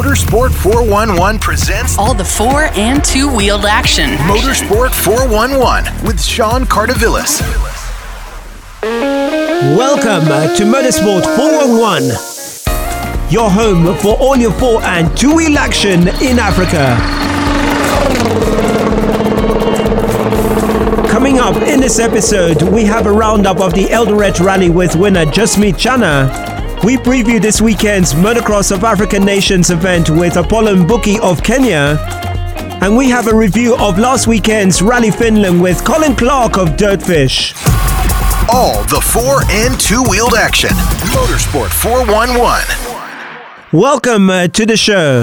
Motorsport 411 presents all the four- and two-wheeled action. Motorsport 411 with Sean Cardavillis. Welcome to Motorsport 411, your home for all your four- and two-wheel action in Africa. Coming up in this episode, we have a roundup of the Eldoret Rally with winner Jasmeet Chana. We preview this weekend's Motocross of African Nations event with Apollo Mbuki of Kenya. And we have a review of last weekend's Rally Finland with Colin Clark of Dirtfish. All the four- and two-wheeled action. Motorsport 411. Welcome to the show.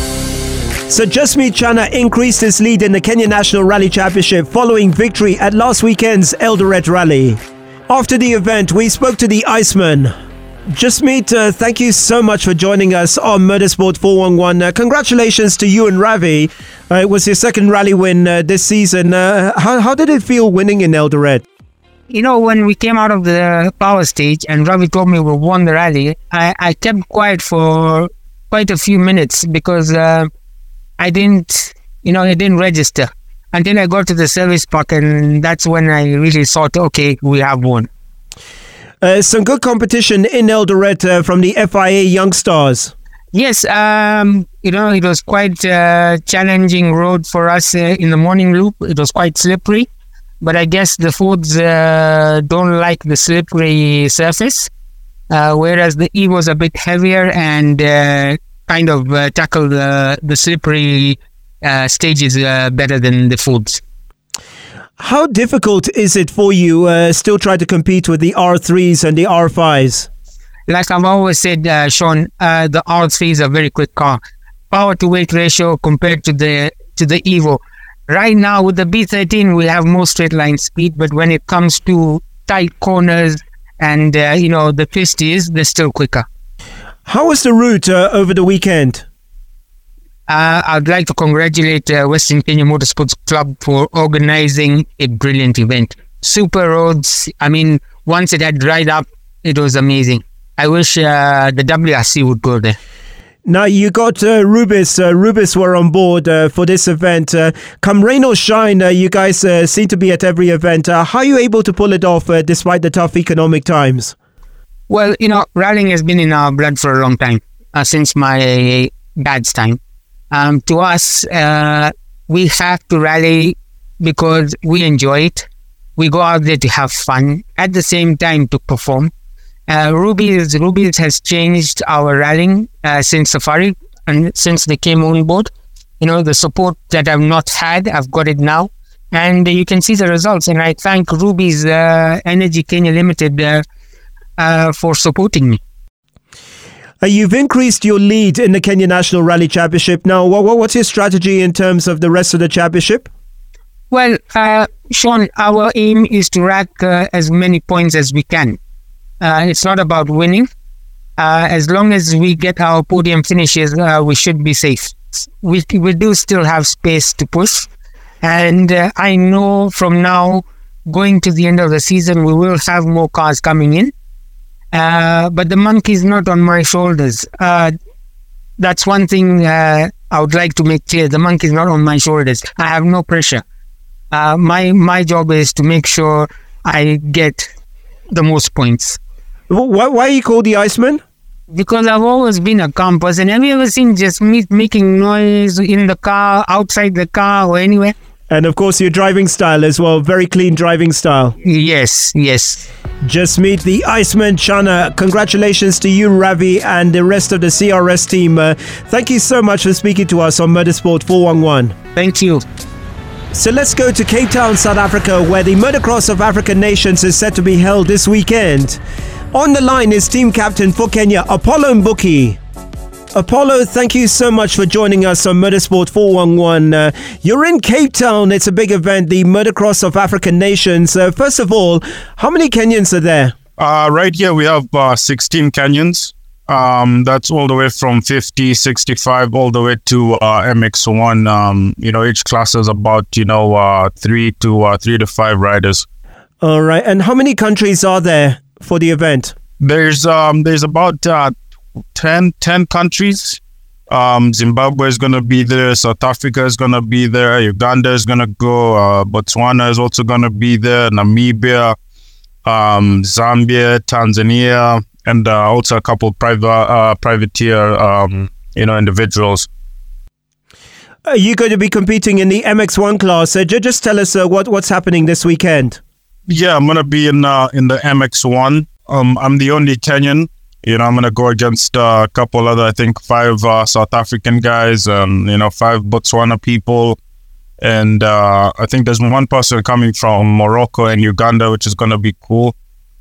So Jasmeet Chana increased his lead in the Kenya National Rally Championship following victory at last weekend's Eldoret Rally. After the event, we spoke to the Iceman. Jasmeet, thank you so much for joining us on Motorsport 411. Congratulations to you and Ravi. It was your second rally win this season. How did it feel winning in Eldoret? You know, when we came out of the power stage and Ravi told me we won the rally, I kept quiet for quite a few minutes because I didn't register until I got to the service park, and that's when I really thought, okay, we have won. Some good competition in Eldoret from the FIA Youngstars. Yes, it was quite a challenging road for us in the morning loop. It was quite slippery, but I guess the Fords don't like the slippery surface, whereas the E was a bit heavier and kind of tackled the slippery stages better than the Fords. How difficult is it for you still try to compete with the R3s and the R5s? Like I've always said, Sean, the R3 is a very quick car. Power to weight ratio compared to the Evo. Right now with the B13, we have more straight line speed, but when it comes to tight corners and the twisties, they're still quicker. How was the route over the weekend? I'd like to congratulate Western Kenya Motorsports Club for organizing a brilliant event. Super roads. I mean, once it had dried up, it was amazing. I wish the WRC would go there. Now, you got Rubis. Rubis were on board for this event. Come rain or shine, you guys seem to be at every event. How are you able to pull it off despite the tough economic times? Well, rallying has been in our blood for a long time, since my dad's time. To us, we have to rally because we enjoy it. We go out there to have fun, at the same time to perform. Rubis has changed our rallying since Safari and since they came on board. The support that I've not had, I've got it now. And you can see the results. And I thank Rubis Energy Kenya Limited for supporting me. You've increased your lead in the Kenya National Rally Championship. Now, what's your strategy in terms of the rest of the championship? Well, Sean, our aim is to rack as many points as we can. It's not about winning. As long as we get our podium finishes, we should be safe. We do still have space to push. And I know from now, going to the end of the season, we will have more cars coming in. But the monkey's not on my shoulders. That's one thing I would like to make clear. The monkey's not on my shoulders. I have no pressure. My job is to make sure I get the most points. Why are you called the Iceman? Because I've always been a calm person. Have you ever seen just me making noise in the car, outside the car, or anywhere? And of course, your driving style as well. Very clean driving style. Yes. Jasmeet the Iceman Chana. Congratulations to you, Ravi, and the rest of the CRS team. Thank you so much for speaking to us on Motorsport 411. Thank you. So let's go to Cape Town, South Africa, where the Motocross of African Nations is set to be held this weekend. On the line is team captain for Kenya, Apollo Mbuki. Apollo, thank you so much for joining us on Motorsport 411. You're in Cape Town. It's a big event, the Motocross of African Nations. First of all, how many Kenyans are there? Right here, we have 16 Kenyans. That's all the way from 50, 65, all the way to MX1. Each class is about, 3 to 5 riders. All right. And how many countries are there for the event? There's about 10 countries Zimbabwe is going to be there. South Africa is going to be there. Uganda is going to go. Botswana is also going to be there. Namibia, Zambia, Tanzania, and also a couple privateer, individuals. Are you going to be competing in the MX1 class? Just tell us what's happening this weekend. Yeah, I'm going to be in the MX1. I'm the only Kenyan. I'm going to go against a couple other, I think 5 South African guys, 5 Botswana people. And I think there's one person coming from Morocco and Uganda, which is going to be cool.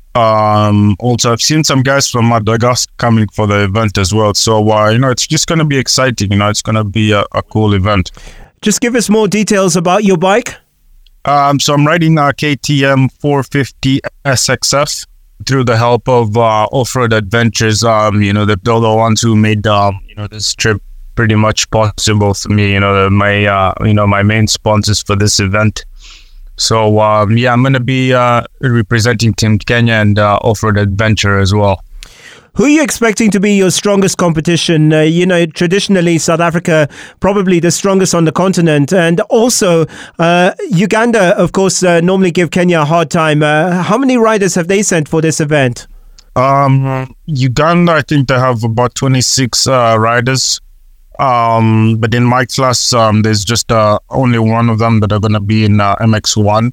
Also, I've seen some guys from Madagascar coming for the event as well. So, it's just going to be exciting. It's going to be a cool event. Just give us more details about your bike. So I'm riding a KTM 450 SXF. Through the help of Off-Road Adventures, they're the ones who made this trip pretty much possible for me. My main sponsors for this event. So I'm going to be representing Team Kenya and Off-Road Adventure as well. Who are you expecting to be your strongest competition? Traditionally, South Africa, probably the strongest on the continent. And also, Uganda, of course, normally give Kenya a hard time. How many riders have they sent for this event? Uganda, I think they have about 26 riders. But in my class, there's just only one of them that are going to be in MX1.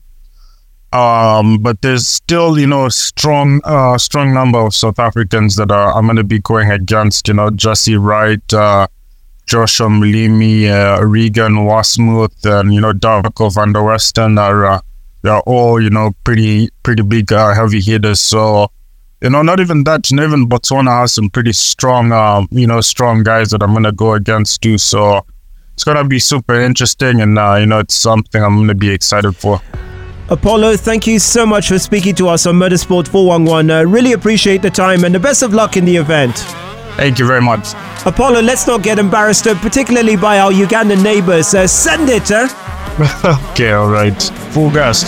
But there's still, strong number of South Africans that I'm going to be going against. Jesse Wright, Joshua Mlimi, Regan Wasmuth, and Darko van der Westen they're all pretty big heavy hitters. So not even that. Even Botswana has some pretty strong strong guys that I'm going to go against too. So it's going to be super interesting, and it's something I'm going to be excited for. Apollo, thank you so much for speaking to us on Motorsport 411. Really appreciate the time and the best of luck in the event. Thank you very much. Apollo, let's not get embarrassed, particularly by our Ugandan neighbors. Send it, Okay, all right. Full gas.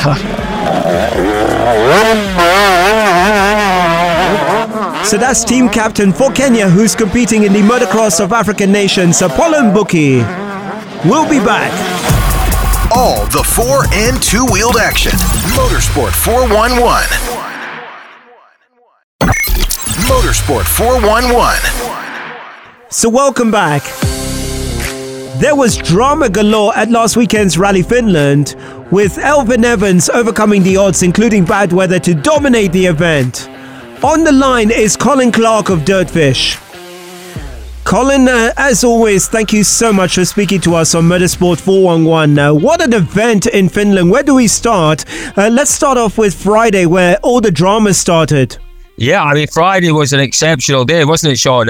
So that's team captain for Kenya, who's competing in the Motocross of African Nations, Apollo Mbuki. We'll be back. All the 4 and 2-wheeled action. Motorsport 411. Motorsport 411. So welcome back. There was drama galore at last weekend's Rally Finland, with Elfyn Evans overcoming the odds, including bad weather, to dominate the event. On the line is Colin Clark of Dirtfish. Colin, as always, thank you so much for speaking to us on Motorsport 411. What an event in Finland. Where do we start? Let's start off with Friday, where all the drama started. Yeah, Friday was an exceptional day, wasn't it, Sean?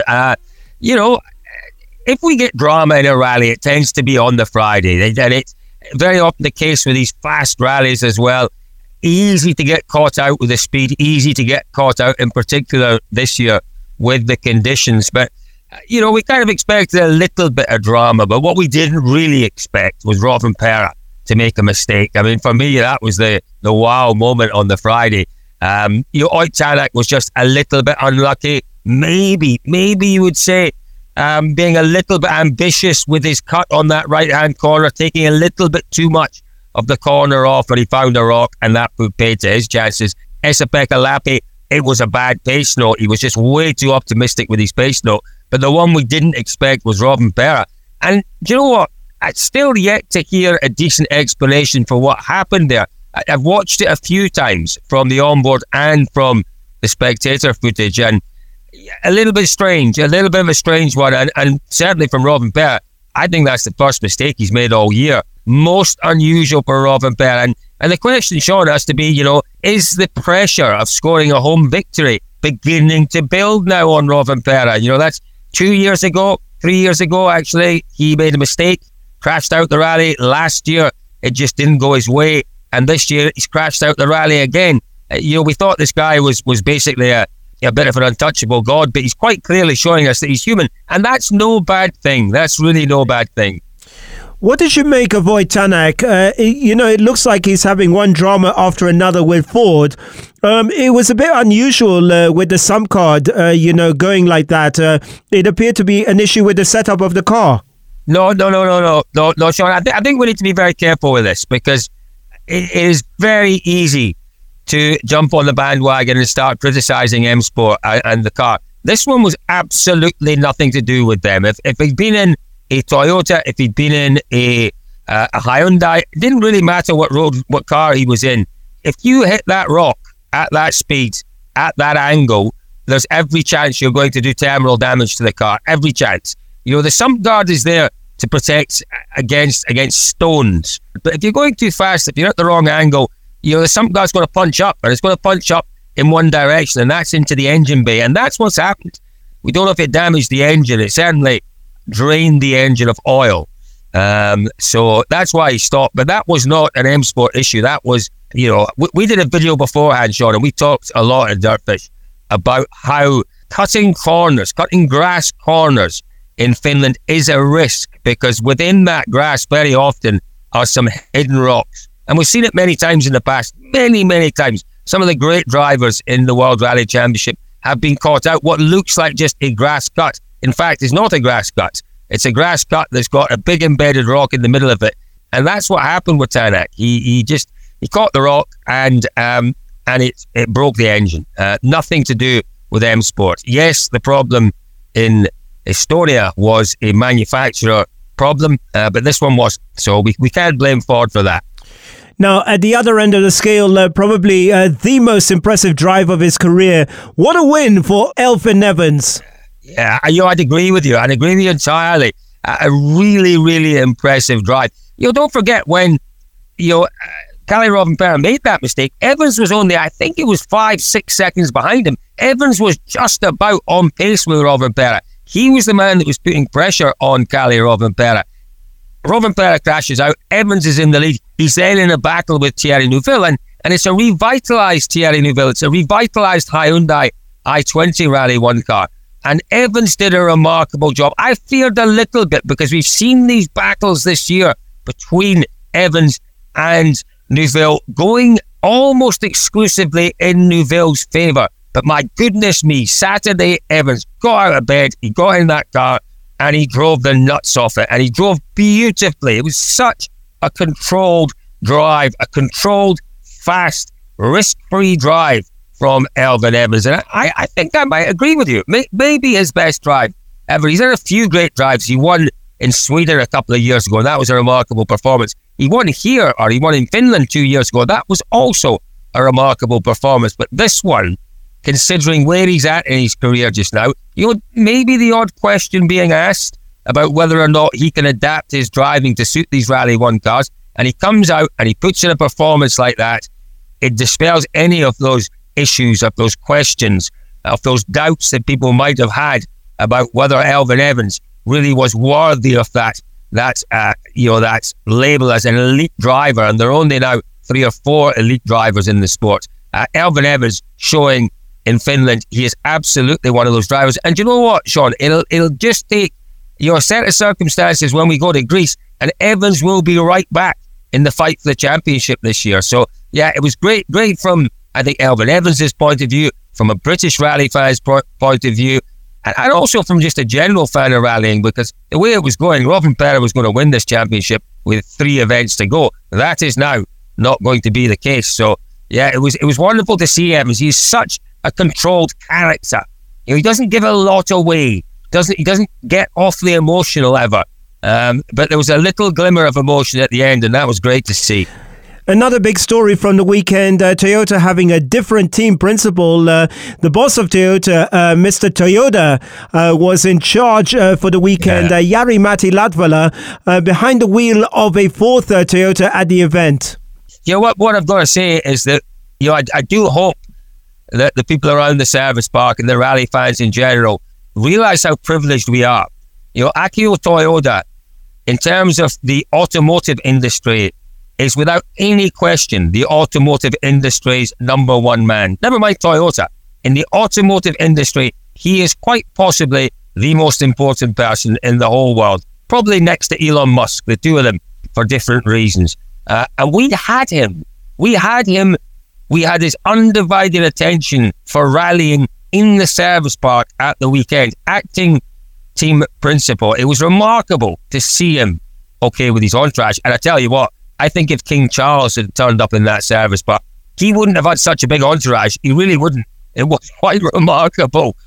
If we get drama in a rally, it tends to be on the Friday. And it's very often the case with these fast rallies as well. Easy to get caught out with the speed, easy to get caught out, in particular this year with the conditions. But we kind of expected a little bit of drama, but what we didn't really expect was Rovanperä to make a mistake. For me, that was the wow moment on the Friday. Ott Tänak was just a little bit unlucky. Maybe you would say, being a little bit ambitious with his cut on that right-hand corner, taking a little bit too much of the corner off, and he found a rock, and that put paid to his chances. Esa-Pekka Lappi, it was a bad pace note. He was just way too optimistic with his pace note. But the one we didn't expect was Rovanperä. And do you know what? I'd still yet to hear a decent explanation for what happened there. I've watched it a few times from the onboard and from the spectator footage, and a little bit strange, a little bit of a strange one. And certainly from Rovanperä, I think that's the first mistake he's made all year. Most unusual for Rovanperä. And the question, Sean, has to be, is the pressure of scoring a home victory beginning to build now on Rovanperä? That's 2 years ago, 3 years ago, actually, he made a mistake, crashed out the rally. Last year, it just didn't go his way. And this year, he's crashed out the rally again. We thought this guy was basically a bit of an untouchable god, but he's quite clearly showing us that he's human. And that's no bad thing. That's really no bad thing. What did you make of Ott Tänak? It looks like he's having one drama after another with Ford. It was a bit unusual with the sump card, going like that. It appeared to be an issue with the setup of the car. No, Sean. I think we need to be very careful with this because it is very easy to jump on the bandwagon and start criticizing M Sport and the car. This one was absolutely nothing to do with them. If he'd been in a Toyota, if he'd been in a Hyundai, it didn't really matter what car he was in. If you hit that rock at that speed, at that angle, there's every chance you're going to do terminal damage to the car. Every chance. The sump guard is there to protect against stones. But if you're going too fast, if you're at the wrong angle, the sump guard's going to punch up, and it's going to punch up in one direction, and that's into the engine bay. And that's what's happened. We don't know if it damaged the engine. It certainly drained the engine of oil. So that's why he stopped. But that was not an M Sport issue. That was, we did a video beforehand, Sean, and we talked a lot in Dirtfish about how cutting grass corners in Finland is a risk, because within that grass very often are some hidden rocks. And we've seen it many times in the past, many times. Some of the great drivers in the World Rally Championship have been caught out what looks like just a grass cut. In fact, it's not a grass cut. It's a grass cut that's got a big embedded rock in the middle of it. And that's what happened with Tanak. He caught the rock and it broke the engine. Nothing to do with M Sport. Yes, the problem in Estonia was a manufacturer problem, but this one wasn't. So we can't blame Ford for that. Now, at the other end of the scale, probably the most impressive drive of his career. What a win for Elfyn Evans. Yeah, I'd agree with you. I'd agree with you entirely. A really, really impressive drive. Don't forget when, Kalle Rovanperä made that mistake, Evans was only, I think it was 5-6 seconds behind him. Evans was just about on pace with Rovanperä. He was the man that was putting pressure on Kalle Rovanperä. Rovanperä crashes out. Evans is in the lead. He's then in a battle with Thierry Neuville, and it's a revitalised Thierry Neuville. It's a revitalised Hyundai i20 Rally 1 car. And Evans did a remarkable job. I feared a little bit because we've seen these battles this year between Evans and Neuville going almost exclusively in Neuville's favour. But my goodness me, Saturday, Evans got out of bed, he got in that car, and he drove the nuts off it. And he drove beautifully. It was such a controlled drive, a controlled, fast, risk-free drive from Elfyn Evans. And I think I might agree with you. Maybe his best drive ever. He's had a few great drives. He won in Sweden a couple of years ago, and that was a remarkable performance. He won here, or he won in Finland 2 years ago. That was also a remarkable performance. But this one, considering where he's at in his career just now, maybe the odd question being asked about whether or not he can adapt his driving to suit these Rally 1 cars, and he comes out and he puts in a performance like that, it dispels any of those issues, of those questions, of those doubts that people might have had about whether Elfyn Evans really was worthy of that label as an elite driver. And there are only now 3 or 4 elite drivers in the sport. Elfyn Evans showing in Finland, he is absolutely one of those drivers. And you know what, Sean? It'll just take a set of circumstances when we go to Greece, and Evans will be right back in the fight for the championship this year. So yeah, it was great from, I think, Elfyn Evans' point of view, from a British rally fan's point of view, and also from just a general fan of rallying, because the way it was going, Rovanperä was going to win this championship with 3 events to go. That is now not going to be the case. So yeah, it was wonderful to see Evans. He's such a controlled character. He doesn't give a lot away. He doesn't get awfully emotional ever. But there was a little glimmer of emotion at the end, and that was great to see. Another big story from the weekend, Toyota having a different team principal. The boss of Toyota, Mr. Toyoda, was in charge for the weekend. Jari-Matti Latvala behind the wheel of a 4th Toyota at the event. What I've got to say is that I do hope that the people around the service park and the rally fans in general realise how privileged we are. Akio Toyoda, in terms of the automotive industry, is without any question the automotive industry's number 1 man. Never mind Toyota. In the automotive industry, he is quite possibly the most important person in the whole world. Probably next to Elon Musk, the two of them, for different reasons. And we had him we had his undivided attention for rallying in the service park at the weekend, acting team principal. It was remarkable to see him okay with his entourage. And I tell you what, I think if King Charles had turned up in that service park, he wouldn't have had such a big entourage. He really wouldn't. It was quite remarkable.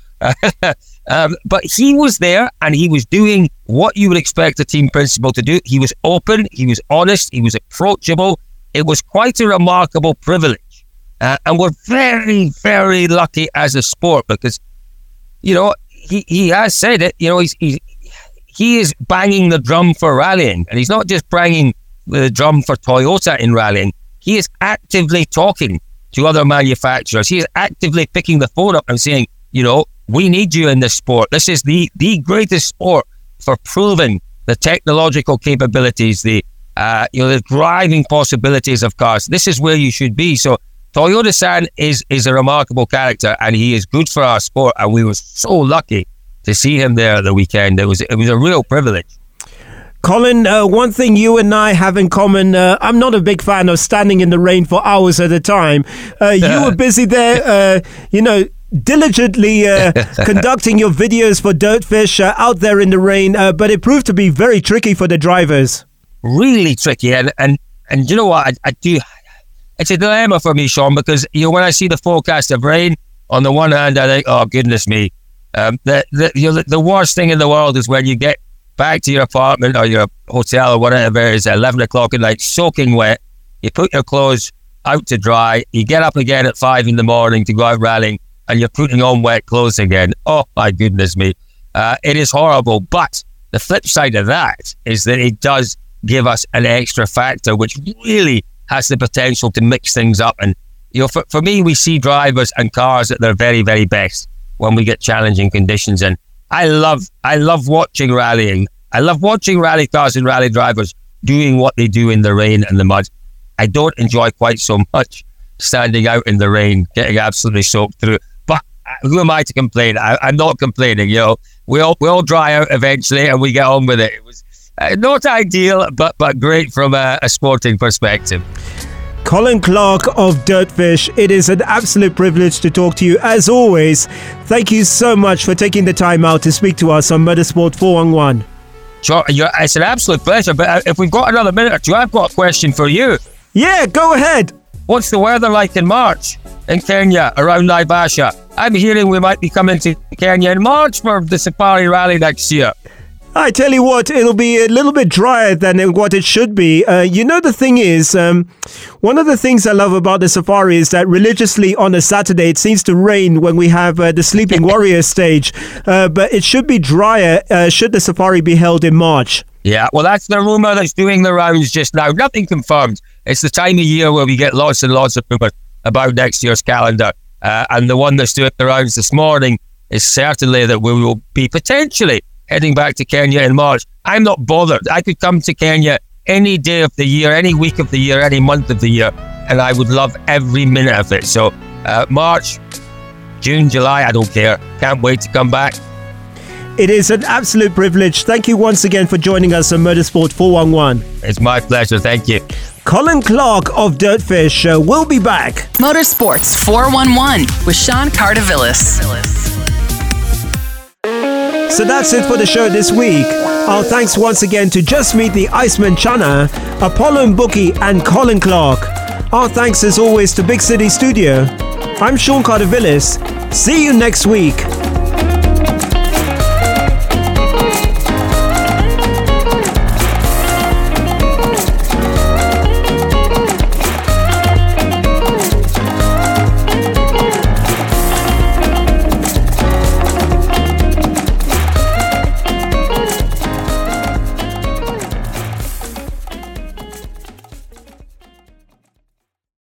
But he was there and he was doing what you would expect a team principal to do. He was open, he was honest, he was approachable. It was quite a remarkable privilege. And we're very, very lucky as a sport because, you know, he has said it, you know, he is banging the drum for rallying. And he's not just banging the drum for Toyota in rallying. He is actively talking to other manufacturers. He is actively picking the phone up and saying, you know, we need you in this sport. This is the greatest sport for proving the technological capabilities, the driving possibilities of cars. This is where you should be. So Toyota-san is a remarkable character and he is good for our sport. And we were so lucky to see him there at the weekend. It was a real privilege. Colin, one thing you and I have in common, I'm not a big fan of standing in the rain for hours at a time. You were busy there, diligently conducting your videos for Dirtfish out there in the rain, but it proved to be very tricky for the drivers. Really tricky. And you know what, I do... It's a dilemma for me, Sean, because when I see the forecast of rain, on the one hand, I think, oh, goodness me. The worst thing in the world is when you get back to your apartment or your hotel or whatever it is at 11 o'clock at night, soaking wet. You put your clothes out to dry. You get up again at 5 in the morning to go out rallying and you're putting on wet clothes again. Oh, my goodness me. It is horrible. But the flip side of that is that it does give us an extra factor, which really has the potential to mix things up. And, for me, we see drivers and cars at their very, very best when we get challenging conditions. And I love watching rallying. I love watching rally cars and rally drivers doing what they do in the rain and the mud. I don't enjoy quite so much standing out in the rain, getting absolutely soaked through. But who am I to complain? I'm not complaining. We all dry out eventually and we get on with it. It was not ideal, but great from a sporting perspective. Colin Clark of Dirtfish, it is an absolute privilege to talk to you as always. Thank you so much for taking the time out to speak to us on Motorsport 411. Sure, it's an absolute pleasure, but if we've got another minute or two, I've got a question for you. Yeah, go ahead. What's the weather like in March in Kenya around Naivasha? I'm hearing we might be coming to Kenya in March for the Safari Rally next year. I tell you what, it'll be a little bit drier than what it should be. The thing is, one of the things I love about the Safari is that religiously on a Saturday, it seems to rain when we have the Sleeping Warrior stage. But it should be drier should the Safari be held in March. Yeah, well, that's the rumour that's doing the rounds just now. Nothing confirmed. It's the time of year where we get lots and lots of rumours about next year's calendar. And the one that's doing the rounds this morning is certainly that we will be potentially heading back to Kenya in March. I'm not bothered. I could come to Kenya any day of the year, any week of the year, any month of the year, and I would love every minute of it. So March, June, July, I don't care. Can't wait to come back. It is an absolute privilege. Thank you once again for joining us on Motorsport 411. It's my pleasure. Thank you. Colin Clark of Dirtfish will be back. Motorsports 411 with Sean Cardavillis. So that's it for the show this week. Our thanks once again to Just Meet the Iceman Chana, Apollo Mbuki and Colin Clark. Our thanks as always to Big City Studio. I'm Sean Cardavillis. See you next week.